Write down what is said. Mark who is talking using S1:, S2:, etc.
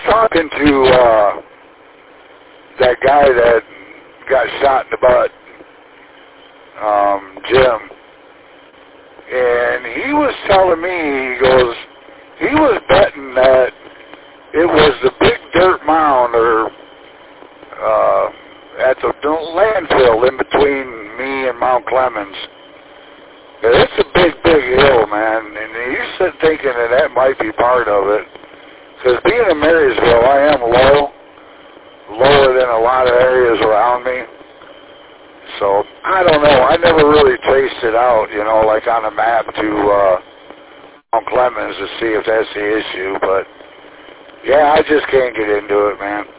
S1: talking to that guy that got shot in the butt, Jim, and he was telling me, he goes, he was betting that it was the big dirt mound or at the landfill in between me and Mount Clemens. It's a big, big hill, man, and he's thinking that might be part of it. Because being in Marysville, I am lower than a lot of areas around me. So, I don't know. I never really traced it out, you know, like on a map to Mount Clemens to see if that's the issue. But, yeah, I just can't get into it, man.